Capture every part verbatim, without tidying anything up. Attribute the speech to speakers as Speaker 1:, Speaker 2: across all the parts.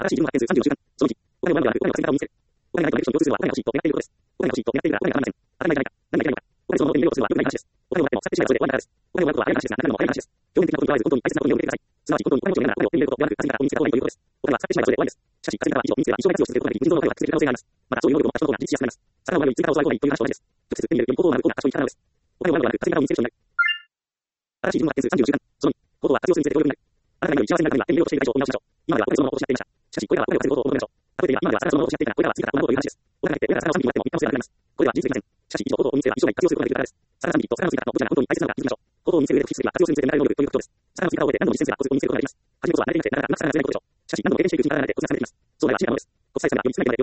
Speaker 1: 新しい自分の発見数さんじゅうご週間。そのいち、お金を学ぶ、お金の稼ぎ方を見つける。お金がないと共通するのはお金が欲しいと狙っていることです。お金が欲しいと狙っているがお金がありません。当たり前じゃないか。何がいけないか。お金そのものに魅力するのは良くない話です。お金を持っても使ってしまうことで終わりなからです。お金を奪うことは悪い話ですが、中身も悪い話です。表面的なことにとらわず本当に大切なことに目を向けてください。すなわち本当にお金を持ちながらお金を手に入れることではなく、稼ぎ方を見つけた方がいいということです。お金は使ってしまうことで終わりです。しかし、稼ぎ方は以上見つければ一生活用することができ、無尽蔵のお金を獲得する可能性があります。また、そういう能力を持った人の方が自立しやすくなります。魚を割るより追加を教わることがいいという話と同じです。直接手に入れるより行動を学ぶことが賢い力なのです。お金を割ることはなく、稼ぎ方を見つける人になる。新しい自分の発見数さんじゅうご週間。そのに、行動は活用数について協力になる。あなたが今より幸せになるためには手に入れようとしている対象を見直しましょう。今まではお金そのものを欲しがっていました。しかし、これからはお金を稼ぐことを求めましょう。例えば今までは魚そのものを欲しがっていたが、これからは次から行うという話です。お金が入って、これから魚をさんびきもらっても一貫性がなくなります。これは人生いません。しかし、以上行動を身につければ一生涯活用することができるからです。魚さんびきと魚の次からのどちらが本当に大切なのか気づきましょう。行動を身につける上で不必須は活用するについて学べる能力ということです。魚の次からを覚えて何度も実践すればコツを身につけることができます。初めこそは慣れていなくてなかなかうまく魚が釣れないことでしょう。しかし、何度も経験していくうちに体が慣れてコツがつかめてきます。そうなれば進化なのです。コツさえつかめばより少ない手間でより多くの魚を釣ることができるようになるでしょう。お金が稼げるのは手にはなかなかうまく稼げることができるのでしょう。お金はなかなか稼げることができることでしょう。あなたが行動として身につけたいことを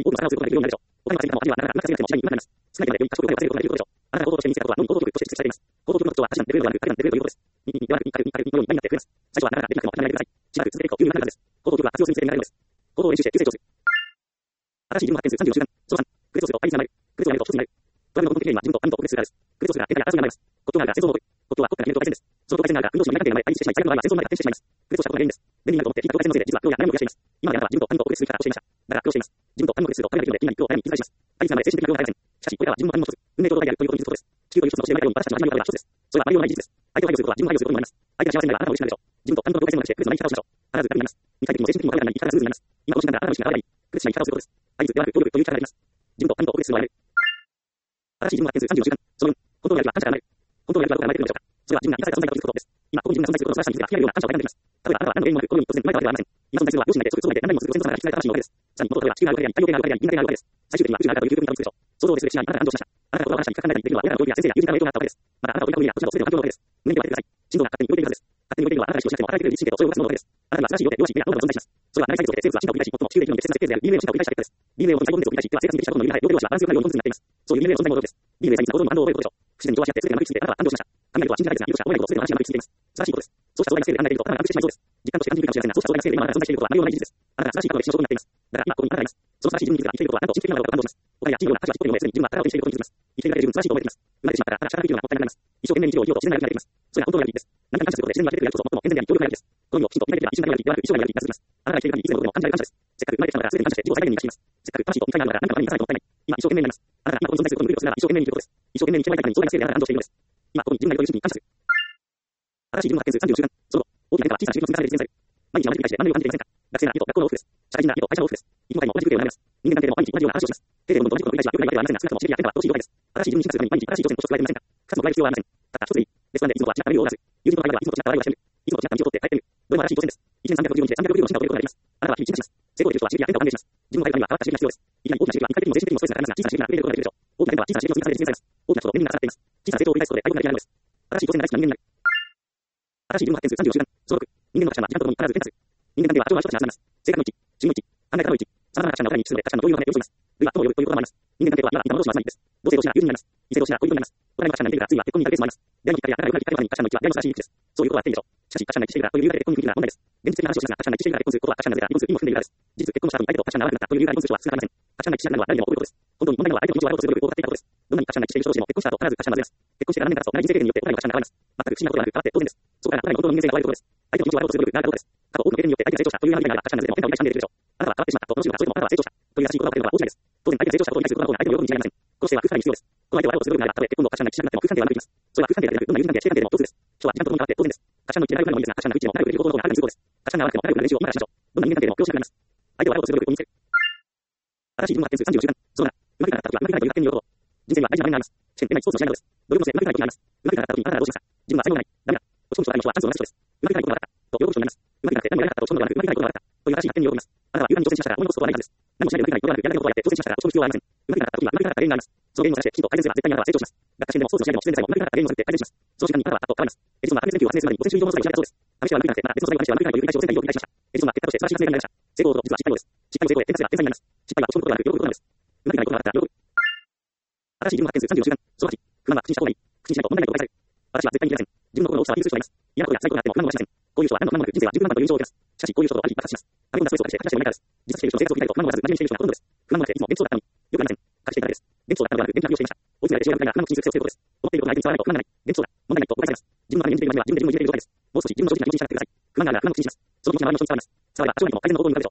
Speaker 1: は脳に行動力として蓄積されています。行動力の特徴は足なんてレベルではなく、彼なんてレベルということです。に、に、に、に、に、に、に、に、に、に、になって増えます。最初はなかなかできなくても諦めないでください。しばらく続けていくと有利になるはずです。行動力は活用するにつれて学べるのです。行動を練習して急成長する。新しい自分の発見数さんじゅうご週間。そのさん、区別をすると対立が生まれる。区別をやめると一つになる。トラブルの根本的原因は自分と他人と区別するからです。区別をするが喧嘩や争いが生まれます。国境があるが戦争も起こる。国境は国家が決めると改善です。その境界線があるが運動心理が関係が生まれ対立してしまい、最悪の場合は戦争まで発展してしまいます。区別をしたことが原因です。便利になると思って聞いた境界線のせいで実は苦労や悩みを増やしています。今まであなたは自分と他人と区別する力をしていました。だから苦労しています。自分と他人と区別すると彼ができるので今に苦労や悩みに気づかれます。対立が生まれ精神的な苦労がありません。しかしこれらは自分の他人の一つ、運命と土台であるということに気づくことです。地球という一つの教えの中でも私たちの始まりは一つです。それはあまりようない事実です。相手を配慮することは自分を配慮することになります。相手が幸せになればあなたも嬉しくなるでしょう。自分と他人との境界線をなくして区別のない生き方をしましょう。必ず楽になります。肉体的にも精神的にも悪くなり生き方がスムーズになります。今この時間からあなたの意識が変わればいい。区別しない生き方をすることです。対立ではなく協力という力があります。自分と他人と区別するのはやめる。新しい自分の発見数さんじゅうご週間。そのよん、本当のやる気は感謝から生まれる。本当のやる気はどこから生まれているのでしょうか。それは自分が生かされた存在だと気づくことです。今、ここに自分が存在することの素晴らしさに気づけば、開き合えるような感謝を感じています。例えば、あなたは何の原因もなく、このように突然生まれたわけではありません。今存在するのは両親がいて、直接相談で何々もするご先祖様が引き継いだ魂のおかげです。さらに、元々は地球があるわけであり、太陽系があるわけであり、銀河系があるわけです。最終的には宇宙があるという究極にたどり着くでしょう。想像でするしない、あなたが感情しました。あなたが言葉を話したり、深く考えたりできるのは、親からの教育や先生や友人からの影響があったわけです。また、あなたを取り囲むには、こちらの全ての環境のおかげです。胸に手を当ててください。振動が勝手に動いているはずです。勝手に動いているのは、あなたが意識をしなくても働いてくれる自律神経とそういう動かすもののおかげです。あなたが素晴らしいようで、弱し、いや、どんどん存在します。それは内在像で生物は進化を繰り返し、最も地球で生きるのに適切な設計図である ディーエヌエー の進化を繰り返した結果です。ディーエヌエー を本体本熱を繰り返し、では生活に適したことのよりない両手同士がバランスよくなるように本質になっています。そういう ディーエヌエー の存在も驚くです。ディーエヌエー 細胞の行動の反応を覚えることでしょう。不自然に調和し合って全てが丸くついて、あなたは感動しました。雷とは信じられないですが、意図した大いなること全ての話が丸くついています。素晴らしいことです。そうした壮大なスケールで考えていると、あなたが安定してしまいそうです。実感として感じるかもしれませんが、そうした壮大なスケールで今あなたが存在していることは内容のない事実です。あなたが素晴らしい過去の歴史の証拠になっています。だから今ここにあなたがいます。その素晴らしい自分に気づくが生きていることはあなたを神秘的なものだと感動します。お金や地位のような価値は低いので、すでに自分が宝を手にしていることに気づきます。生きているだけで十分素晴らしいと思えてきます。生まれてしまったら、あなたが力的なものがもったいなくなります。一生懸命に生きよう生きようと自然なるようになっていきます。それが本当のやる気です。何かに感謝することで自然に分けてくれるやるこそ最も健全であり強力なやる気です。この意味をきちんと理解できれば一瞬だけのやる気ではなく一生涯のやる気が続きます。あなたが生きている限りいつでもどこでも感じられる感謝です。せっかく生まれてきたのだから全てに感謝して自己を最大限に生かしています。せっかく魂と肉体があるのだから何かのために生かさないともったいない。今一生懸命になります。あなたが今ここに存在することの無力さなら一生懸命に生きることです。一生懸命に生きればいいからに壮大なスケールであなたが感動しているのです。今ここに自分がいるという真実に感謝する。新しい自分の発見数さんじゅうご週間。その後、大きな変化は小さな刺激の積み重ねで実現される。毎日が同じ繰り返しで何のよう感じていませんか。学生な家と学校の往復です。社会人な家と会社の往復です。いつも会も同じ風景を学びます。人間関係でも毎日同じような話をします。定点のどんどん軸の繰り返しは良くないわけではありませんが、少なくとも刺激や変化は等しい了解です。新しい自分に進化するために毎日新しい挑戦として加えていませんか。二つも加える必要はありません。たった一つでいい。レストランでいつもとは違ったメニューをオーダーする。友人と会話ではいつもと違った笑いをしている。いつもと違った道を通って帰っている。どれも新しい挑戦です。一年さんびゃくろくじゅうごにちでさんびゃくろくじゅうごの進化を得ることができます。あなたは日々進化します。成功できる人は刺激や変化を歓迎します。自分の体には変わった刺激が必要です。いきなり大きな刺激は肉体的にも精神的にもストレスがかかりますが、小さな刺激が触れることができるでしょう。大きな変化は小さな刺激の積み重ねで実現されます。大きなことと便利が重なっています。小さな成長を繰り返すことで大きな出来上がるのです。新しい挑戦が大好きな人間になる。新しい自分の発見数さんじゅうご週間。そのろく、人間の価値観は時間とともに必ず変化する。人間関係は調和一つに集まります。性格の一致、主義の一致、考え方の一致、様々な価値観の裏に位置するので、価値観の同意のため寄り添います。類は友を呼ぶということもあります。人間関係は今、今の同士の集まりです。同性同士が友人になります。異性同士が恋人になります。お互いの価値観が似ているが、ついは結婚に至るケースもあります。出会いのきっかけや仲が良くなるきっかけまでに価値観の一致は出会いの素晴らしい一致です。そういうことはあっていいでしょう。しかし、価値観が一致しているからという理由だけで結婚に踏み切るのは問題です。現実的な話をしますが、価値観が一致しているから結婚することは価値観のずれが離婚する意味を含んでいるからです。事実、結婚した後に相手と価値観が合わなくなったという理由が離婚する人は少なくありません。価値観が一致しないのは誰でも起こることです。本当に問題なのは相手の気持ちを悪いことする努力を怠っていたことです。どんなに価値観が一致している人同士でも結婚した後必ず価値観がずれます。結婚してから何年か経つと同じ人生経験によってお互いの価値観が変わります。全く不思議なことはなく変わって当然です。そこからお互いの本当の人間性が変わることです。相手の気持ちを悪いことする努力があることです。過去多くの経験によって相手が成長したという理由がある価値観のずれも変化を繰り返し見えているでしょう。あなたは変わってしまったと楽しむか、それともあなたは成長したという優しい言葉をかけるのは大違いです。当然相手が成長したことに対する不満が相手の喜びに違いません。この姿勢は夫婦間に必要です。この相手を愛をする努力があるたとえ結婚の価値観が一致しなくても夫婦関係はうまくいきます。それは夫婦関係だけでなく、どんな友人関係や師弟関係でも共通です。人は時間とともに変わって当然です。価値観の一致が良くなるのもいいですが、価値観が一致でも仲良くできる行動の方がはるかに通行です。価値観が合わなくても仲良くなる練習を今からしましょう。どんな人間関係でも容姿が変わります。相手を愛をする努力を身につける。新しい自分の発見数さんじゅうご週間。そのなな、うまくいかなかった時はうまくいかないという発見によること。人生には大事な場面があります。試験でないスポーツの試合などです。努力の末うまくいかない時があります。うまくいかなかった時にあなたはどうしますか。自分は才能がない。ダメだ。落ち込む人は誰も人はチャンスを逃す人です。うまくいかないことがあったと喜ぶ人になります。うまくいかなくて何もやれなかったと落ち込むのではなく、うまくいかないことがあったという新しい発見に喜びます。あなたは勇敢に挑戦しましたが思い残すことはないはずです。何もしないでうまくいかないことはなく、やりたいことはやって挑戦しましたが落ち込む必要はありません。うまくいかなかった時にはうまくいかなかった原因があります。その原因を探してきちんと改善すれば絶対にあなたは成長します。学科試験でもスポーツの試合でも自然でさえもうまくいかなかった原因を探って改善します。その時間にあなたはパッと変わります。エジソンは完全研究を発明するのにごせん種類以上の素材を調べたそうです。試してはうまくいかなくて、また別の素材を試してはうまくいかないという繰り返し挑戦を繰り返しました。エジソンは結果として素晴らしい発明家になりました。成功と実は失敗のです。失敗の成功へ転化すれば天才になります。失敗は落ち込むことがなく喜ぶことなのです。うまくいかないことがあったら喜ぶ。新しい自分の発見数さんじゅうご週間。そのはち、不満は口にした方がいい。口にしないと問題ないと誤解される。私は絶対に言いません。自分の心の大きさは気にする人がいます。嫌なことや最高があっても不満をしません。こういう人は何の不満もなく人生は十分なのだという印象を受けます。しかしこういう人とあり爆発します。あれこんなストレスを感じて話してもないからです。自殺している人の生活を聞いたりと不満を持たず真面目にしている人がほとんどです。不満もなくていつも元気そうだったのによくありません。隠していたからです。元気そうだったのではなく元気なふりをしていました。追い詰められてしまうが不満の口にする癖をつけることです。思っていることが相手に伝わらないと不満がない。元気そうだ。問題ないと誤解されます。自分のために演じているまでは自分で自分をいじれている状態です。もう少し自分の正直な気持ちに従ってください。不満があるなら不満の口にします。その気持ちは周りの人に伝わります。伝われば多少なりとも改善の方向に向かうでしょう。どこでも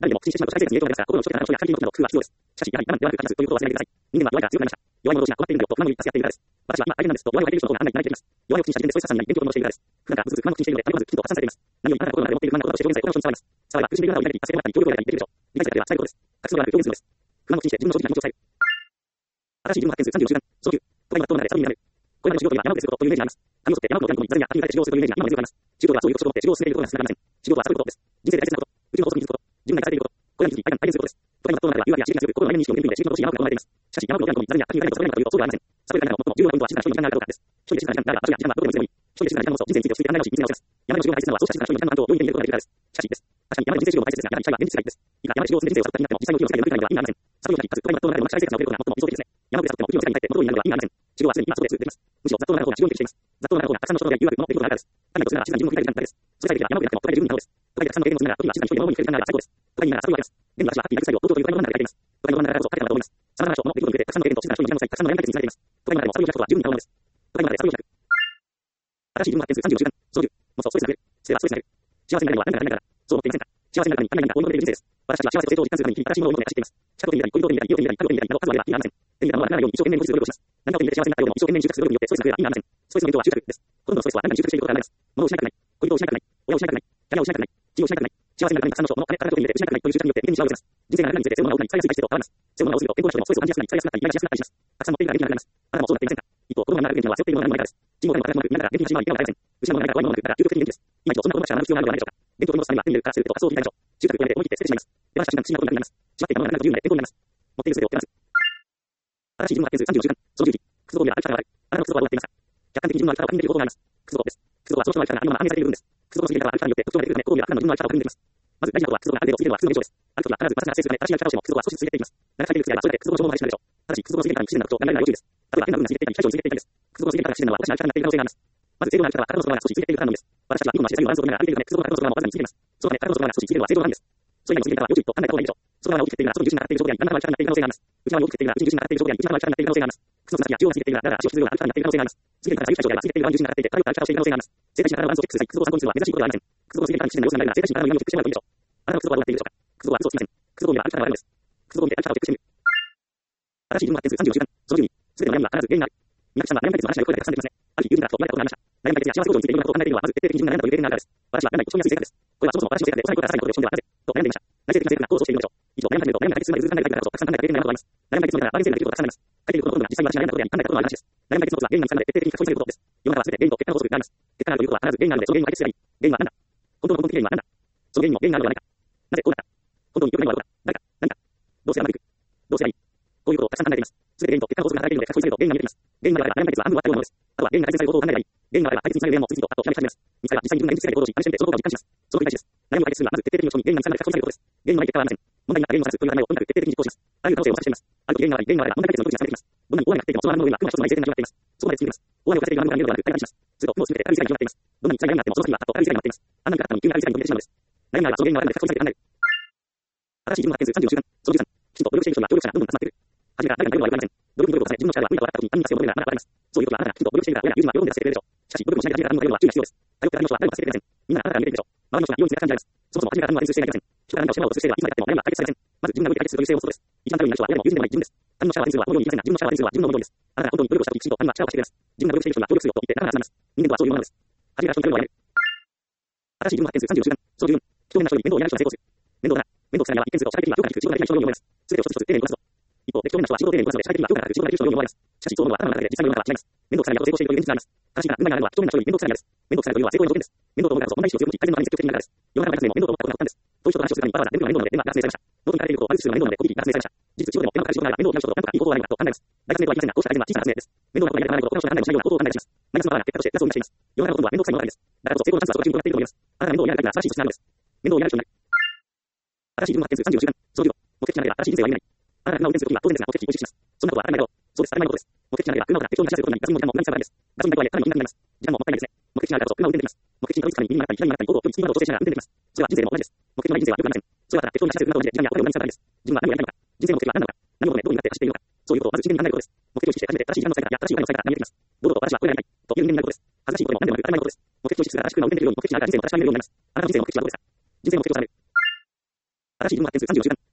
Speaker 1: 誰でも口にしてしまうと社会生活に影響が出ますから、心の処理からの処理や管理の機能の工夫は必要です。しかし、やはり我慢ではなく感じするということを忘れないでください。人間は弱いが強くなりました。弱い者同士が困っているんだよと不満を言い助け合っているからです。私は今大変なんですと弱いを相手にすることがあんまりないと言います。弱いを口にした時点でそういうささんに勉強をしているからです。普段からずっと不満を口にしているので、たまらずきちんと発散されています。何よりあなたが心の中で持っている不満なこととして上手さえ心の症に伝わります。伝われば苦しんでいる方を抱いたり、助けてもらったり、協力を得たりできるでしょう。理解されては伝えることです。隠すのではなく表現するのです。不満を口にして自分の正直な気持ちを伝える。新しい自分の発見数さんじゅうよじゅうかん、早急。都会の学校の中でサブになる。これまでの仕事には山を手することというイメージがあります。髪を剃って山を登り込み、座にや秋に書いて修行するというイメージが今も根強くあります。仕事はそういう特徴を持って修行を進めていることが少なくありません。仕事は悟ることです。人生で大切なこと。宇宙の法則に気づくこと。自分が生かされていること。これに気づき、相手にすることです。都会の学校の中では誘惑や刺激が強く、心の内面に意識を向ける意味で自分の都市に山を登り込まれています。しかし、山を登り込み、座にや秋に書いてそれにというとそうではありません。悟るための最も重要なポイントは静かな人に時間があるかどうかです。一人で静かな時間があれば場所や時間はどこでもいい。一人で静かな時間こそ人生について落ち着いて考え直し、見つめ直します。山での修行が大切なのはそうした静かな人に時間の感動を容易に見ることができるからです。しかし、です。確かに山で人生修行も大切ですが、やはり実際は現実世界です。いくら山で修行をする人生を悟った気になっても、実際の生きを世界で受けたのでは意味がありません。悟りを先、かつ都会の学校の中で同じ社会生活が送れることが最も理想的ですね。山で悟っても、生きの世界に入って元通りになるのは意味がありません。修行はすでに今そこで続いています。むしろ雑踏の中の方が修行に適しています。雑踏の中の方がたくさんの人のや誘惑、物、出来事があるからです。神の土地なら静かに自分を振り返る時間です。それさえできれば山を下っても都会で十分なのです。都会でたくさんのゲームをしながら、時には静かに一人で物を見つける時間があれば最高です。都会にいながら悟りを得ます。でも私はハッピーな人生を堂々という都会の真ん中でやっています。都会の真ん中だからこそ彼らは思います。様々な人、物、出来事に触れて、たくさんのゲームと静かな人に時間を割い、たくさんの悩み解決につながっています。都会の中でも悟りを開くことは十分に可能です。都会の中で悟りを開く。新しい自分の発見数さんじゅうよじゅうかん、操縦、もそストレスが増える。捨てはストレスが減る。幸せになるのは何から何から。そう思っていませんか。幸せになるために何々が追い求めている人生です。私たちは幸せと成長を実感するために日々新しいものを求めて走っています。近くを見たり、恋人を見たり、家を見たり、家を見たり、など数を挙げれば意味がありません。手に入れたものはならないように一生懸命に努力をします。何かを手に入れて幸せになったように一生懸命に収穫する努力によってストレスが増えれば意味がありません。ストレスの源は執着です。ほとんどのストレスは何かに収穫していることから生まれます。物を失いたくない。恋人を失いたくない。親を失いたくない。キャリアを失いたくない。地位を失いたくない。幸せになるためにたくさんの人、物、金、体を手に入れて失いたくないという執着によって現にしまうようです。人生が何かについて背負うものが多くなり、使いやすい体質と変わります。背負うものが多すぎると健康な人でもストレスを感じやすくなり、使いやすくなったり、イライラしやすくなったりします。たくさん持っているから元気がなくなります。あなたもそうなっていませんか。一方、子供が生まれる元気は背負っているものが何もないからです。人口がも働きもなく、みんなが元気に始まり、いかがもありません。失うものがないから怖いものが来るから究極的に元気です。今一度そんな子供たちは学ぶ必要があるのではないでしょうか。伝統を取り戻すためには手に入れるからすると発想を聞いたでしょう。執着をやめて思い切って捨ててしまいます。山下真が不思議なことになります。しまっていたものがなくなると自由になって健康になります。持っている全てを手放す。新しい自分の発見数さんじゅうよじゅうかん、そのじゅうじ。靴底を見れば歩き方が悪い。あなたの靴底はどうなっていますか。客観的に自分の歩き方を確認できる方法があります。靴底です。靴底はその人の歩き方が今まで暗示されている部分です。靴底の過ぎ方は歩き方によって特徴が出てくるため、心を見ればあなたの自分の歩き方を確認できます。まず大事なことは靴底がある程度ついているのは靴の現象です。歩くときは必ず私が発生するため、正しい歩き方をしても靴底は少しずつついていきます。長くされている靴やそれだけ靴底の消耗が激しくなるでしょう。ただし靴底の過ぎ方に不自然な特徴が見られない要注意です。例えば変な部分が過ぎていたり、体重を過ぎていたりです。靴底の過ぎ方が不自然なのは私の歩き方になっている可能性があります。まず正常な歩き方は体の外側が少しついているからなのです。私たちは今の姿勢左右のバランスを取りながら歩いているため、靴底が体の外側もわずかについています。そのため体の外側が少しついているのは正常な範囲です。そういう意味の過ぎ方は要注意と考えた方がいいでしょう。外側が大きく振っているなら外に重心がかかっている状態であり、真ん中が歩き方になっている可能性があります。内側に大きく振っているなら内に重心がかかっている状態で内側の歩き方になっている可能性があります。靴の先や中央が過ぎているなら足を引くような歩き方になっている可能性があります。次にから左右対称では過ぎている側に重心がかかっていて、軽く歩き方をしている可能性があります。正解しながらバランスをチェックする際、靴を参考にするのは珍しいことではありません。靴を過ぎている方に不自然な様子がないなら、正解しながら右をチェックしてもらうといいでしょう。あなたの靴をどうなっているでしょうか。靴をは嘘をつきません。靴を見れば歩き方が悪いのです。靴を見て歩き方をチェックしてみる。新しい自分の発見数さんじゅうよじゅうかん、そのじゅうに。すべての悩みは必ず原因がある。皆さんは悩み解決の話が声がたくさん出てますね。ある日友人からふと言われたことがありました。悩み解決や幸せ向上についていろんなことを考えているのは、まず徹底的に自分が悩んだという原因があるからです。私は悩み落ち込みやすい性格です。これはそもそも私の性格で幼い頃からさらにことで落ち込んではなぜと悩んでいました。内省的な性格な行動をしているのでしょう。以上、悩みが始めると悩みが解決するまでずっと考えているからこそたくさん考えた原因があると思います。悩み解決のためなら万人生ができることがたくさんあります。解決できることの多くが実際に私が悩んだことであり、考えたことのある話です。悩み解決のコツは原因が見つかるまで徹底的に書き込みされることです。世の中は全て原因と結果の法則があります。結果があるということは必ず原因があるので、その原因を解決すればいい。原因は何だ。本当の根本的原因は何だ。その原因も原因があるのではないか。なぜこうなった。本当によくないのはどこだ。誰か、何か。どうすればうまくいく。どうすればいい。こういうことをたくさん考えています。すべて原因と結果の法則が働いているので書き込みされると原因が見えています。原因があれば悩み解決は半分終わったようなものです。あとは原因が改善されることを考えればいい。原因があれば解決につなげるものを次々とあとひらめき始めます。見つかれば実際に自分が現実世界で行動し、試してみてその効果を実感します。その繰り返しです。悩みを解決するにはまず徹底的に落ち込み、原因が見つかるまで書き込みされることです。原因のない結果はありません。問題になった原因を探すという頭をとにかく徹底的に実行します。あらゆる可能性をお察ししています。あると原因が悪い、原因があれば問題解決の途中に進めていきます。どんなに大雨が降っていてもその雨の上には雲が一つもない晴天が広がっています。そこまで進んでいます。大雨を風で今のが見えるのではなく、快感します。すると雲を進めて軽い世界に広がっています。どんなに辛い悩みがあってもその先にはパッと軽い世界になっています。あんなに暗かったのに急に軽い世界に飛び出てしまうのです。悩みがあればその原因があるので書き込みされて考える。新しい自分の発見数さんじゅうよじゅうかん、そのじゅうさん。きちんと努力している人には協力者がどんどん集まっている。初めから誰かに頼るのは良くありません。努力に努力を重ね、自分の力が無理だと分かった時に何に助けを求めるならまだあります。そういう時はあなたがきちんと努力しているから親や友人は喜んで助けてくれるでしょう。しかし努力もしないで初めから頼るのは注意が必要です。頼って他人の人は誰も助けてくれません。みんなあなたが見ているでしょう。周りの人が異様に冷たく感じられます。そもそも初めから何も練習していないません。人から何かをしてもらおうとする姿勢ではいつまでたっても悩みは解決されません。まず自分が無理解決するという姿勢を持つことです。一番頼りになる人は親でも友人でもない自分です。他人の力は練習はこのように言いませんが、自分の力は練習は自分の思い通りです。あなたが本当に努力をした時きちんと他人は力をしてくれます。自分が努力している人には協力するよと言って仲間が集まります。人間とはそういうものです。初めから人に頼るのはやめる。新しい自分の発見数さんじゅうよじゅうかん、そのじゅうよん。人目な人に面倒を見られる人が成功する。面倒だな。面倒くさいのは一見すると社会的には評価できる仕事ができない人のように思います。すべてを一つ一つ丁寧にこなすぞ。一方、適当な人は仕事を丁寧にこなすので社会的には評価ができる仕事ができる人のように思われます。しかしそう思うのは頭の中で実際の世の中は違います。面倒くさいやと成功しているという現実があります。正しいから問題があるのは人目な人に面倒くさいやです。面倒くさいというのは成功の条件です。面倒と思うからこそ問題意識を強く持ち、改善のために積極的になるからです。世の中の学生も面倒と思ったことが発端です。どういう人と話をするかにパワーが出るのが面倒なので電話が発生されました。ノートに書かれていることを悪口するのが面倒なのでコピーが発生されました。実質仕事でも電話をかかる仕事があれば面倒を見る人と何とかいい方法があるのかと考えます。大学生とは言いませんが、こうした改善は小さな発明です。面倒なことやりたくないこと、この人が考えもしないような行動を考え出します。マイナスのパワーが結果としてプラスを生み出しています。世の中のほとんどは面倒くさいものばかりです。だからこそ成功のチャンスはそこに転がっていると思います。あなたが面倒をやりたいから新しい素質があるのです。面倒をやる人になる。新しい自分の発見数さんじゅうよじゅうかん、そのじゅうご。目的地なれば新しい人生は夢ない。あなたが車を運転するときは当然ですが目的地にを意識します。そんなことは当たり前だろう。そうです、当たり前のことです。目的地なれば車を適当に走らせることになり、ガソリンも時間も何に使うからです。ガソリン代とはいえかなり金額になります。時間ももったいないですね。目的地なればこそ車を運転できます。目的地に到達に右に曲がったり左に曲がったり高度を距離、スピードを調整しながら運転できます。それは人生でも同じです。目的のない人生は良くありません。それはただ適当に走らせる車を運転で時間やお金を無駄に使うためです。自分は何をやりたいのか。人生の目的は何なのか。何を求めどうになって走っているのか。そういうことをまず真剣に考えることです。目的を意識して初めて正しい時間の使い方や正しいお金の使い方が見えてきます。堂々と私はこれがやりたいという人間になることです。恥ずかしいことでも何でもなく当たり前のことです。目的を意識するから正しく車を運転できるように目的地にあるから人生も正しく見えるようになります。あなたの人生の目的はどうですか。人生の目的は何ですか。新しい自分の発見数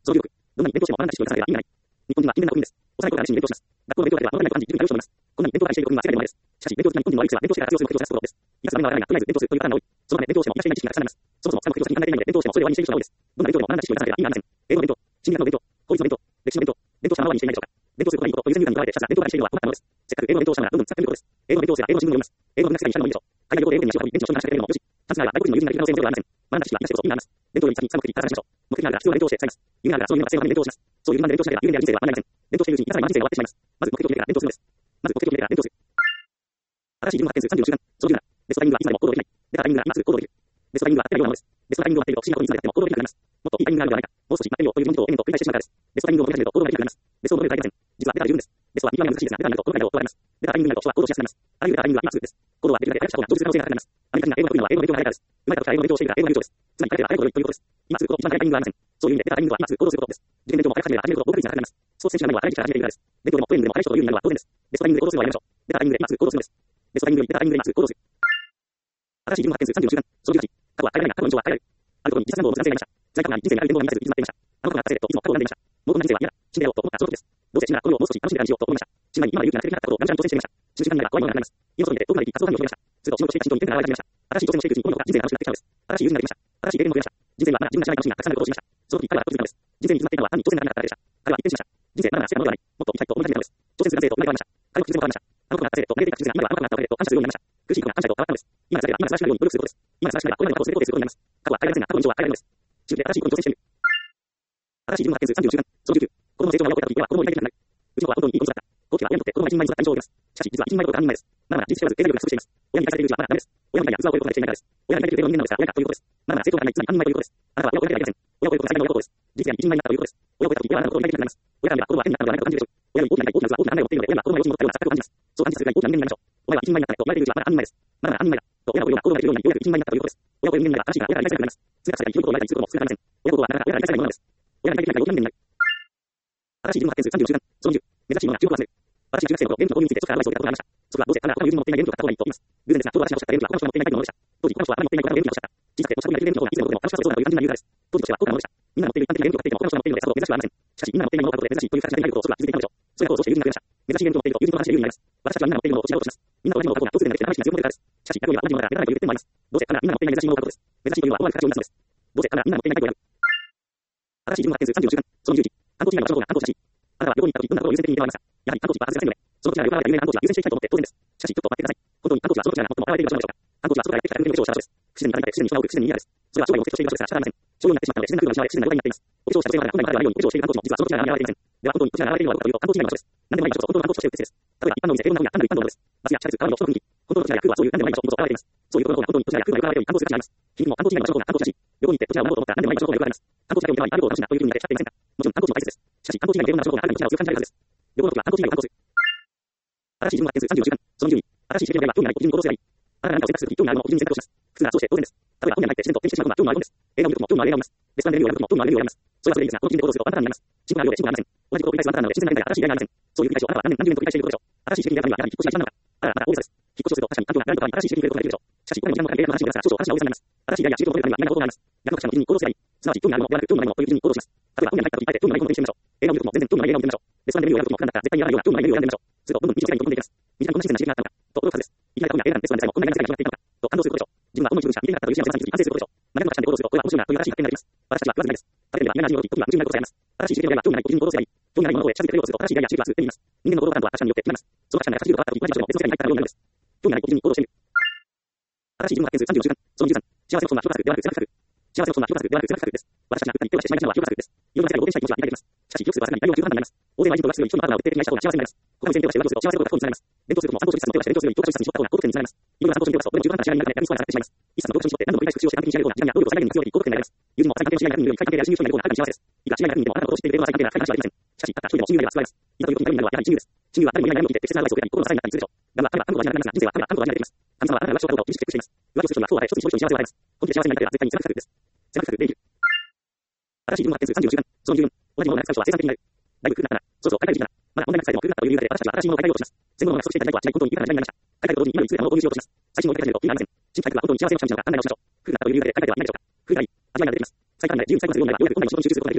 Speaker 1: 総力。どんなに勉強しても学んだ知識を生かされれば意味がない。日本人は勤勉な国民です。幼い頃から熱心に勉強します。学校の勉強だけは物がないと感じ、自分がよしと思います。こんなに勉強ばかりしている国民は世界でもないです。しかし、勉強好きな日本人の悪い癖は勉強してから活用することを活用します。いくつかの面があるが、とりあえず勉強するというパターンが多い。そのため勉強しても癒しない知識がたくさんあります。そもそもそのことを先に考えていないので、勉強してもそれを終わりにしている人が多いです。どんな勉強でも学んだ知識を生かされれば意味がありません。英語の勉強、心理学の勉強、法律の勉強、歴史の勉強、勉強したままにしていないでしょうか。勉強することがいいことという先入観に加えて、ひたすら勉強ばかりしているのは困ったものです。せっかく英語の勉強をしたのがどんどん使ってみることです。英語の勉強すれば英語の新聞を読みます。英語の文学世界にしたのもいいでしょう。海外旅行で英語に足を運び、現地の人に話しかけるのもよし。チャンスがあれば外国人の友人がいる可能性もゼロではありません。学んだ知識は今してこそ意味があります。勉強より先に三目的から話しましょう。目的があるから必要な勉強をして使います。夢があるからその夢は正確に勉強をします。そういう理由で勉強しなければ有名な人生は学んでいません。勉強しているうちにさらに人生が終わってしまいます。まず目的を決めてから勉強するのです。まず目的を決めてから勉強する。新しい自分発見するさんじゅうの習慣、そのじゅうなな、ベストタイミングはいつまでも行動できない。出たタイミングが今すぐ行動できる。ベストタイミングはあってないようなものです。ベストタイミングを待っていると不思議なことにいつまでやっても行動できなくなります。もっといいタイミングがあるのではないか。もう少し待ってみようという自問自答を延々と繰り返してしまうからです。ベストタイミングを求め始めると行動ができなくなります。ベストを求める大事ません。実は出たら十分です。ベストは見極めが難しいですが、出たら見ると行動ができます。出たタイミングになると人は行動しやすくなります。あらゆる出たタイミングは今すぐです。行動はできるだけ早くした方が上手な可能性が高くなります。アメリカ人が英語が得意なのは英語の勉強が早いからです。うまいから英語の勉強をしているから英語の勉強です。つまり早ければ早いほど良いということです。今すぐ行動一番早いタイミングはありません。そういう意味で出たタイミングは今すぐ行動することです。受験勉強も早く始めれば始めるほど合格率が高くなります。スポーツ選手のためには早い時期から始めているからです。勉強でもトレーニングでも早い人と有利になるのは当然です。ベストタイミングで行動するのはやめましょう。出たタイミングで今すぐ行動するのです。ベストタイミングより出たタイミングで今すぐ行動する。新しい自分発見するさんじゅうの習慣、そのじゅうはち、過去は変えられないが過去の印象は変えられる。あることに実際の男性がいました。在過去が人生にある伝統が見せずいつまっていました。あのことが達成でといつも過去を恨んでいました。もうこんな人生は嫌だ。死んでやろうと思ったその時です。どうせ死んだらこの世をもう少し楽しんで感じようと思いました。死ぬ前に今まで勇気がなくてできなかったことをがむしゃらに挑戦してみました。死ぬ時間になれば怖いものがなくなります。今外に出て遠くまで行き活動範囲を広げました。すると仕事していた心境に変化が現れてきました。新しい挑戦をしていくうちにこの世が人生が楽しくなってきたのです。新しい友人ができました。新しい経験も増えました。人生にはまだ自分が知らないかもしれないたくさんのことをしました。その時彼はふと気づいたのです。人生に決まっているのは単に挑戦だけなかったからでした。彼は一変しました。人生まだまだ捨てたものではない。もっと生きたいと思い始めたのです。挑戦する男性と生まれ変わりました。彼は気づくことが分かりました。あのことが達成と投げていた口が今は甘くなったおかげでと感謝するようになりました。苦しいことが感謝へと変わったのです。今が辛ければ今が辛くなるように努力することです。今が辛くなればこれまでの過去を全て肯定することになります。過去は変えられませんが過去の印象は変えられるのです。自分で新しいことに挑戦してみる。新しい自分を発見するさんじゅうの習慣、そのじゅうきゅう、子供の成長が終わった時、親は子供を抱いていなくなる。うちの子は本当にいい子供だった。後期は親にとって子供が一人前に育った印象を受けます。しかし実は一人前どころか半人前です。まだまだ実績はず経済力が不足しています。親に対されているうちはまだダメです。親みたいな器を超えることができていないからです。親に対する英語の人間なのですが親かということです。まだまだ成長がない、つまり半人前ということです。あなたは親を超えてはいけません。親を超えることが最大の親孝行です。人生に一人前になったということです。親を超えた時親はあなたの子供に抱いていなくなります。親から見れば子供は変になったのではないかと感じるでしょう。親より大きな大きな器、大きな考えを持っているので親は子供がよしに持ったような錯覚を感じます。そう感じさせるが大きな人間になりましょう。お前は一人前になったねと言われているうちはまだ半人前です。まだまだ半人前だと親を超えるような行動ができるようになりようやく一人前になったということです。親を超える人間になれば新しいから親がやりたいくなります。数学者が生きることを前にすることも少なくありません。親孝行はなかなか親がやりたいものなんです。親がやりたいものなんです。新しい自分を発見するさんじゅうの習慣、そのじゅう、目指しいものが注目を集める。私は中学生の頃、ゲームの購入について祖父からアドバイスを受けたことがありました。祖父はどうせあなた他の友人の持っていないゲームとか買った方がいいと言います。偶然ですが、ちょうど私が欲しかったゲームとは他の人が持っていないタイプのものでした。当時、他の人はあまり持っていないからゲームが欲しかった。小さくておしゃれなゲームの方がいつでもどこでも楽しかったそうだという単純な理由からです。当時としては高価なものでした。みんなが持っている一般的なゲームとかっていても他の人が持っているのでさほど珍しくはありません。しかし、みんなが持っていないものを買うことで珍しいという形でないことを祖父は気づいていたのでしょう。それが功をして友人が増えました。珍しいゲームと持っていると友人と話して有利になります。私たちはみんなが持っているものを欲しがろうとします。みんなと同じものを買うことが突然でなくて楽しいが強めてからです。しかし、逆には同じものが目立たないという欠点もあります。どうせ彼らみんなが持っていない珍しいものを買うことです。珍しいというのは思わぬ価値を生み出すのです。どうせ彼らみんなが持っていないタイプを選ぶ。新しい自分を発見するさんじゅうの習慣、そのじゅういち、観光地以外の場所の方が観光地らしい。あなたは旅行に行った時どんなことを優先的に見て回りました。やはり観光地は外せませんので、その土地が旅行が有名な観光地が優先していきたいと思って当然です。しかしちょっと待ってください。本当に観光地はその土地が最も現れている場所なのでしょうか。観光地は外からやってきた国の上をした場所です。不自然に歩いて不自然に人が多く不自然に賑やかです。それは商売を目的としている場所ですが仕方ありません。商用になってしまったので自然な空気が失われ不自然な状態になっています。お化粧した女性は困難からではないようにお化粧をしている観光地も実はその土地が現れていません。では本当に土地が現れているのはどうかというと観光地以外の場所です。何でもない場所と本当の観光地として別です。例えば一般のお店、英語の本屋、単なる一般のものです。バスや地下鉄、川の人の雰囲気、本当の土地や空はそういう何でもない場所も現れています。そういうところの方が本当に土地や空がよく現れている観光地が違います。皮膚も観光地以外の場所の方が観光地らしい。旅行に行って土地が学ぼうと思ったら何でもない場所の方がよくあります。観光地だけを見てはいあることを楽しんだというふうになってしまっていませんか。もちろん観光地も大切です。しかし観光地以外のいろんな場所の方があるのに土地が強く感じられるはずです。旅行の時は観光地以外を観光する。新しい自分を発見するさんじゅうの習慣、そのじゅうに、新しい刺激をやれば興味がない個人に行動すればいい。あなたが何かを選択するとき興味があるものを個人に選択をします。普通ならそうして当然です。例えば本屋に入って自然と手にしてしまうことは興味のあるものです。映画を見ることも興味のある映画を見ます。レストランでメニューを選ぶことも興味のあるメニューを選びます。それはそれでいいですが、この基準で行動するとあなたになります。進歩が量で進歩がありません。同じことを繰り返すあなたなので自然な変化や新しい出会いがありません。そういう繰り返しをあなたは何年何十年と繰り返していることでしょう。新しい刺激にやるためにはやはり引っ越しが一番なのか。あらまだ大げさです。引っ越しをすると確かに環境が変わることに新しい刺激に触れることができるでしょう。しかし、これも時間の関係で話が少々話が大げさになります。新しい出会いや刺激を取るためには意外なことがあります。逆の他者の基準に行動すればいい。すなわち興味のあるものではなく興味のないものという基準に行動します。例えば本屋に入った時あえて興味のないものを手にしてみましょう。映画を見るときも全然興味のない映画を見てみましょう。レストランでメニューを選ぶときも普段だったら絶対にやらないような興味のないメニューを選んでみましょう。するとどんどん未知の世界に飛び込んでいきます。身近にこんな自然な刺激があったのかと驚くはずです。いきなり本屋、映画、レストランでさえもこんな意外な世界が広がっていたのかと感動することでしょう。自分は本の一部にしか見ていなかったという幸せさに気づき反省することでしょう。投げの場所で行動するとこれは面白いなという新しい発見になります。私たちは食わず嫌いです。食べるのは嫌な味を時には夢中になることさえあります。新しい刺激をやれば興味のない個人に行動すればいい。興味のないものを近づけてすると新しい出会いや刺激がすぐ手に入ります。人間の行動感度は他者によって違います。その他者が優しいと変わった時同じ場所でも別の世界に入ったようになるのです。興味のない個人に行動してみる。新しい自分を発見するさんじゅうの習慣、そのじゅうさん、幸せのそんな広がるではなく狭く幸せのそんな広がるではなく狭くです。私たちが一回してしまいがちなのは広がるです。いろんな世界を冒険したい気持ちは抱いています。しかし、記憶すると朝が似たような急判断になります。大勢の愛人と浮気するより人のパートナーを徹底的に愛した方が幸せになります。他の先生をして浮気をすると幸せと不幸につながります。勉強するとも参考書に手を出して勉強するより教科書に絞った方が高得点につながります。いろんな参考書に手を出すとどれも重判断し合いになるので逆にスコアに下がってしまいます。一冊の教科書に絞って何度も繰り返し復習をして完璧に仕上げるような時間や労力を最大限に必要に高得点になります。友人も朝に関係し合いになるより深い関係である親友とになる方がはるかに幸せです。いくら違いがなくにでもあなたのことを知っている程度の浅い関係では深い話はありません。しかし、たった一人でも親友には救われます。いざという時に頼りになるのはやはり親友です。親友は誰もいない悩みを聞いて適切なアドバイスをくれたり心の支えになったりするでしょう。だが彼は彼の場合になりますが人生は彼は彼の場合になっています。神様はあなたが浮気をしたことを厳しくチェックしています。浮気をする人にはそうは一つに一つに幸せを与えます。本気で幸せになりたいは絶対に狭く深くです。狭く深くできる。新しい自分を発見するさんじゅうの習慣、そのじゅうよん、同じものを長く使う人は生産的になる。だいぶ古くなったな、そうそう買い替える時期だな。まだ問題なく使えても古くなったという理由で私たちは新しいものを買い替えようとします。戦後のものが不足していた時代とは違い本当に豊かな時代になりました。買い替えると同時に今に通なものを購入しようとします。最新のを買い始めると意味がありません。新タイプは本当に幸せを感じるのか案内をしましょう。古くなったという理由で買い替えてはいないでしょうか。古いがいい。味わいが出てきます。最短で自由に最後まで読んだらようやく本来の仕事に集中することができるようになります。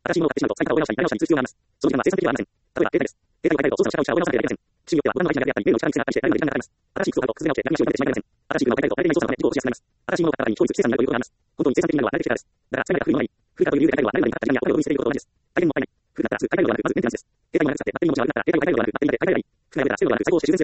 Speaker 1: 新しいものを買ってしまうと、使い方を親をしたり、親をしたりする必要があります。その時間は生産的ではありません。例えば、携帯です。携帯を変えると、操作の力を失うを直しなければいけません。機種によってはボタンの配置がであったり、メールの力につながったりして、誰もできなくなります。新しい服を買うと、崩れ直して、中身を失ってしまいません。新しい車を変えると、相手に操作のために自己をしやすくなります。新しいものを買ったからに効率、生産になるということがあります。本当に生産的なのは慣れてきたからです。だから、使い方が不利のない。古いかという理由で買いたいのは、誰かに買った時間やお金を見せていることが同じです。大変もったいない。古くなったらすぐ買いたいのではなく、まずメンテナンスです。携帯も長く使って、バッテリーも持ち悪くなったら、携帯を変えるのではなく、バッテリーで買いたいのではなく、買いたいのではない。服が売れたら捨てるのではなく、再購して充電すればいいだけです。服が売れたら買いたいのではなく、見た目や発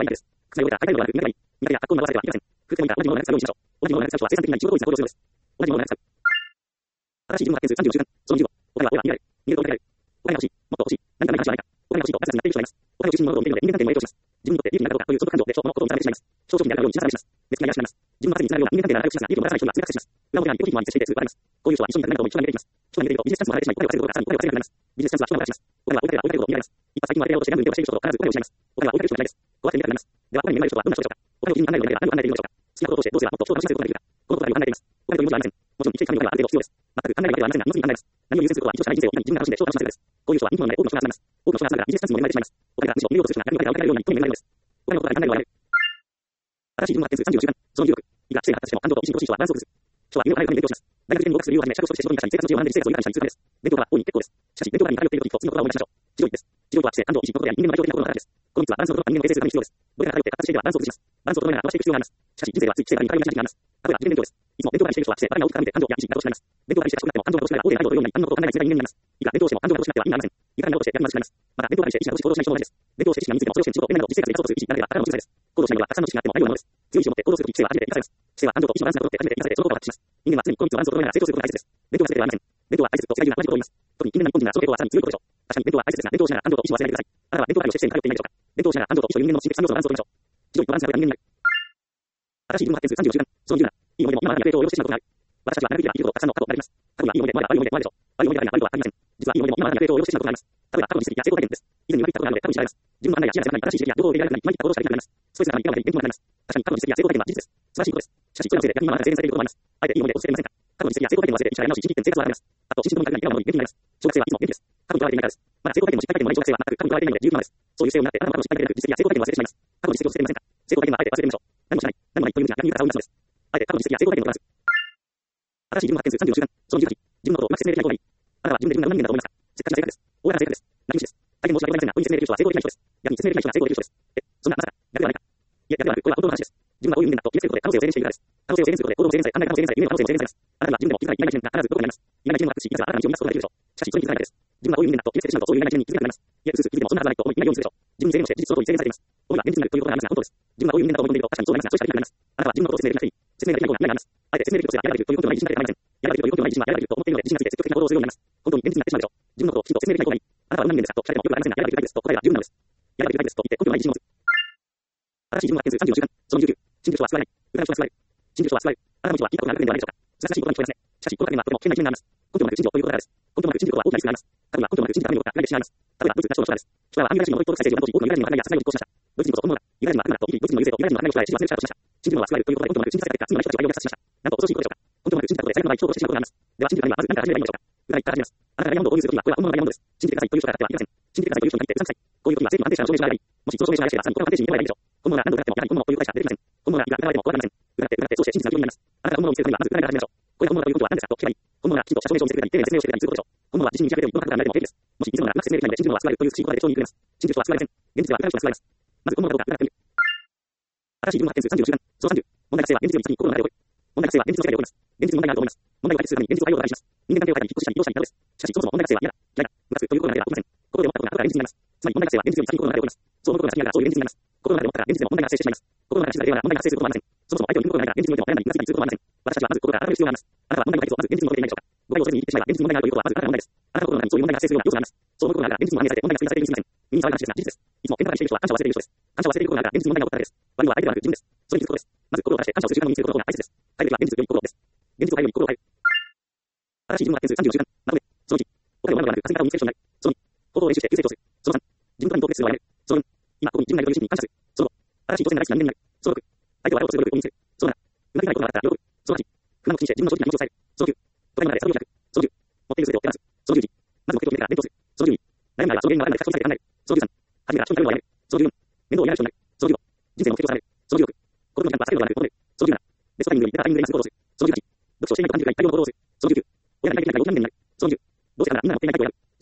Speaker 1: 行の長さではありません。服とモニター、同じものを長く使うようにしましょう。同じものを長く使う人は生産的な一応同一な行動をするのです。同じものを長く使う。新しい自分を発見するさんじゅうご習慣。そのにじゅうご。お金は俺は見られる。見ると見られる。お金が欲しい。もっと欲しい。何かない話はないか。お金が欲しいとガサツになっている人がいます。お金を中心に物事を見ているので、人間関係にも影響します。自分にとって利益になるかどうかという所得感情で、人のことを見定めてしまいます。少々になるように小さなします。目つきがいらしくなります。自分の汗につながるような人間関係なら良くしますが、利益をもらさない人には追加します。裏表に利益も密接していてすぐバレます。こういう人は一緒になると人が見ていきます。人が見ているとビジネスチャンスも離れてしまい、お金を稼ぐことがさらにお金を稼ぐことになります。ビジネスチャンスは人が逃します。お金は追いかければ追いかけるほど見られます。一発先には手を落としてギャンブルに手をしている人と必ずお金を失います。お金は追いかける人がいないです。怖くて見えなくなります。では、お金に恵まれる人はどんな人でしょうか。お金を基準に考えるのであれば何を考えているのでしょうか。好きなことを通してどうすればもっと人を楽しませることができるか。このことだけを考えています。お金という文字はありません。もちろん生きていくためにはある程度必要です。全く考えるわけではありませんが、二つに考えます。何を優先することは人を知らない人生を今に自分が楽しんで人を楽しませるです。こういう人は人気のない多くの人が集まります。多くの人が集まるからビジネスチャンスにも恵まれてしまいます。お金がむしろ見ようとする人が何をかけられるように人に恵まれるのです。お金のことだけ考えるのはやめる。新しい自分を発見するさんじゅうご習慣。そのにじゅうろく。いくら知性が発達しても感情と意思に欲しい人はバランスを崩す。人は夢を叶えるために勉強します。大学受験に合格する理由をはじめ、資格を取得して仕事に就かしたり、生活の知恵を学んで生活を豊かにしたりするためです。勉強が大いに結構です。しかし、勉強がに偏っているときと次の言葉を思い出しましょう。自助力です。自助力は知性、感情、意志、心や人間の内容的なことの働きです。このみっつはバランスのことが人間を形成するために必要です。どれかが偏って発達していればバランスを崩します。バランスを整えながら飛ばしていく必要があります。しかし、人生はつい知性がに偏りがちになります。例えば、受験勉強です。いつも勉強ばかりしている人は知性ばかりが大きく見て感情や意志が落ちてしまいます。勉強ばかりして賢くなっても感情が落ちないから、大手がないことをように何のことを考えない冷たい人間になります。いくら勉強しても感情が落ちなくては意味がありません。いかになことしてやりましまいます。また、勉強ばかりして意志が落ち行動しない人も同じです。勉強して意識が身についてもそれをして仕事、夢など実生活で生かそうとする意志がなければただの小さいです。行動しないのはたくさんの意志があってもないようなものです。強い意志を持って行動するとき知性は初めて生かされます。知性は感情と意志のバランスが揃って初めて生かされ、その効果を発揮します。人間は常にこのみっつのバランスを整えながら成長することが大切です。勉強は全てではありません。勉強は大切と世界中が同じことを言います。特に近年の日本人はその傾向はさらに強いことでしょう。確かに勉強は大切ですが、勉強をしながら感情と意志を忘れないでください。あなたは勉強ばかりをして知性に頼っていないでしょうか。勉強をしながら感情と意志という人間の心的三要素のバランスを取りましょう。自助力とバランスが取れた人間になる。新しい自分を発見するさんじゅうご習慣。そのにじゅうなな。いい思い出も今までに影響を及ぼしてしまうことがある。私たちは長く生きれば生きるほどたくさんの過去が生まれます。過去にはいい思い出もあれば悪い思い出もあるでしょう。悪い思い出が悪いはありません。実はいい思い出も今までに影響を及ぼしてしまうことがあります。例えば過去の実績や成功体験です。以前にうまくいったことがあるので多分知られます。自分の案内や知らない新しい刺激や情報を入れられるように今言った行動しかできなくなります。ストレスがたまり元気もなくなります。確かに過去の実績や成功体験は事実です。素晴らしいことです。しかし、それのせいで逆に今まで制限されていることもあります。あえていい思い出を捨てていませんか。過去の実績や成功体験を忘れて一からやり直し、一日一点生活を改めます。あと、心身ともに今のものに元気になります。小学生はいつも元気です。過去にとらわれていないからです。まだ成功体験も失敗体験もない小学生は全く過去にとらわれていないので十分なのです。そういう姿勢を担ってあなたは過去の失敗体験で実績や成功体験を忘れてしまいます。過去の実績を捨てていませんか。成功体験はあえて忘れてみましょう。何もしない、何もないという無知が逆に言うからを生み出すのです。あえて過去の実績や成功体験を正す。新しい自分を発見するさんじゅうよん習慣。そのにじゅうはち。自分のことをうまく説明できない方がいい。あなたは自分で自分がどんな人間だと思いますか。せっかくな性格です。大柄な性格です。仲良しです。大変申し訳ございませんが、故意に説明できる人は成功できない人です。逆に説明できない人が成功できる人です。え、そんな、まさか、逆ではないか。いや、逆ではなく、これは本当の話です。自分はどういう人間だと決めつけることで可能性を制限しているからです。可能性を制限することで行動を制限され、考え方を制限され、夢を可能性を制限されます。あなたは自分でも気づかない意外な一面が必ずどこかにあります。意外な一面を発掘し、いつか新たな道を見出すことができるでしょう。しかし、それに気づかないだけです。自分はどういう人間だと決めつけてしまうと、そういう意外な一面に気づかなくなります。いや、うすうす気づいてもそんなはずはないと思い、いないようにするでしょう。自分に制限をして、事実その通り制限されています。思いが現実になるということがありますが、本当です。自分はどういう人間だと思い込んでいると、確かにそうなりますが、それしかできなくなります。あなたは自分のことを説明できなくていい。説明ができない方が何があります。あえて説明できることや、やればできるということではない自信がない自信がない。やればできるということではない自信はやればできると思っているので、自信がついて積極的な行動をするようになります。本当に現実になってしまうでしょう。自分のことをきちんと説明できない方がいい。あなたはどんな人間ですかと聞かれてもよくありませんが、やればできるだけですと答えれば十分なのです。やればできるだけですと言って根拠のない自信を持つ。新しい自分を発見するさんじゅうよん習慣。そのにじゅうきゅう。信じる人は救われない。疑う人は救われる。信じる人は救われる。あなたの道は聞いたことがある面ではないでしょうか。難しいことに聞こえますね。しかし、この中にはとても危険な一面があります。根拠のなく信じろということがです。根拠のなく信じることは大きなリスクがあります。過去には根拠のなく信じたためにことがない歴史があります。例えば、ドイツが首都の人です。ヒトラーはアメリカ人のドイツとの再生を多くのユダヤ人の考えや殺害を実行しました。ドイツ人こそ本物だ。ユダヤ人は悪魔だと言い、ドイツ人の優勢とユダヤ人の考えを支配し、忘れる力としました。信じるのは救われるということで、根拠のなく信じさせた結果、罪の人たちを大量に殺しました。なんと恐ろしいことでしょうか。根拠のなく信じたことで最悪の害を生じてしまうことがあります。では、信じるためにはまず何から始めればいいのでしょうか。疑いから始めます。あなたがダイヤモンドを購入するときには、これは本物のダイヤモンドです。信じてくださいという人が買ってはいけません。信じてくださいという人に限ってうさんくさい。こういう時は正義の安定者の証明書があればいい。もしその証明書が怪しければ、さらにこの鑑定士に行けばいいでしょう。本物が何度疑っても、やはり本物という答えしか出てきません。本物がいくら疑われても怖がりません。疑って疑ってそうして真実が明らかになります。あなたが本物を見つけるためには、まず疑いから始めましょう。これが本物だということは何ですかと聞けばいい。本物がきちんとした証明書を見せてくれたり、丁寧な説明をしてくれたりすることでしょう。本物は自信に満ち溢れており、どんなことが何でも平気です。もし偽物ならうまく説明できないので、信じるのは救われるという不思議なことで人に言いくれます。信じる人は救われません。現実では疑う人が救われます。まず本物かどうか疑ってみる。新しい自分を発見するさんじゅうよん習慣。そのさんじゅう。問題学生は現実より先に心の中で起こる。問題学生は現実の世界で起こります。現実に問題があると思います。問題を解決するために現実を変えようとします。人間関係を変えたり、引っ越したり、移動したり、などです。しかし、そもそも問題学生は嫌だ、嫌だ、ムカつくということがなければ起きません。心で思ったことが後から現実になります。つまり問題学生は現実より先に心の中で起こります。そう思うことが先にあるからそういう現実になります。心の中で思ったから現実でも問題が発生してしまいます。心の中で静かでは問題が発生することもありません。そもそも相手を見ることがないから現実においても悩んだり、ムカついたりすることもありません。私たちはまず心から改める必要があります。あなたは問題の解決をまず現実に求めていないでしょうか。誤解をせずに言ってしまえば現実に問題があるということはまずあなたの問題です。あなたの心の中にそういう問題が発生するような要素があります。そう思うことがあるから現実にも反映されて問題が追加されているにすぎません。耳に障る話ですが事実です。いつも喧嘩ばかりしている人は感謝を忘れている人です。感謝を忘れていることがあるから現実に問題が起こっただけです。悪いのは相手ではなく自分です。それに気づくことです。まず心を出して感謝をする習慣を身につけることが大切です。変えるべきは現実より心です。現実を変えるより心を変える。新しい自分を発見するさんじゅうよん習慣。なので、そのいち、お金を学ぶではなく稼ぎ方を見つける人になる。そのに、行動を練習して急成長する。そのさん、自分と他人と区別するのをやめる。そのよん、今ここに自分がいるという意識に感謝する。そのご、新しい挑戦が大好きな人間になる。そのろく、相手を笑おうとする努力を身につける。そのなな、うまくいかないことがあったら喜ぶ。そのはち、不満を口にして自分の正直な気持ちを伝える。そのきゅう、とてもなので悟りを開く。そのじゅう、持っている全てを手放す。そのじゅういち、まず目標を決めてから勉強する。そのじゅうに、悩む前はその原因が分からない書き込みされて考える。そのじゅうさん、初めから人に頼るのをやめる。そのじゅうよん、面倒をやらない人になる。そのじゅうご、人生の目標を定める。そのじゅうろく、子供の時間とは避けることがなくる。そのじゅうなな、ベストタイミングに似たタイミングで今すぐ行動する。そのじゅうはち、読書をしていないと感じるから大量の行動をする。そのじゅうきゅう、親がいないときが大きな人間になる。そのじゅう、どうせならみんなが持っていないとやる。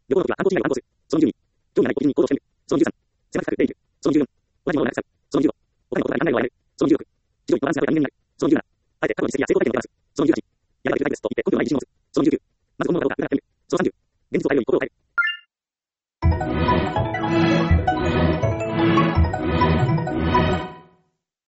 Speaker 1: 旅行の時は観光地以外を観光する。そのじゅうに、興味がないご記事に行動してみる。そのじゅうさん、狭く書く、例示。そのじゅうよん、同じものを長く使う。そのじゅうご、他の言葉に案内を与える。そのじゅうろく、非常にバランスが良い人間になる。そのじゅうなな、あえて過去に実績や成功体験を手放す。そのじゅうはち、やり方が具体ですと言って根拠のない自信を持つ。そのじゅうきゅう、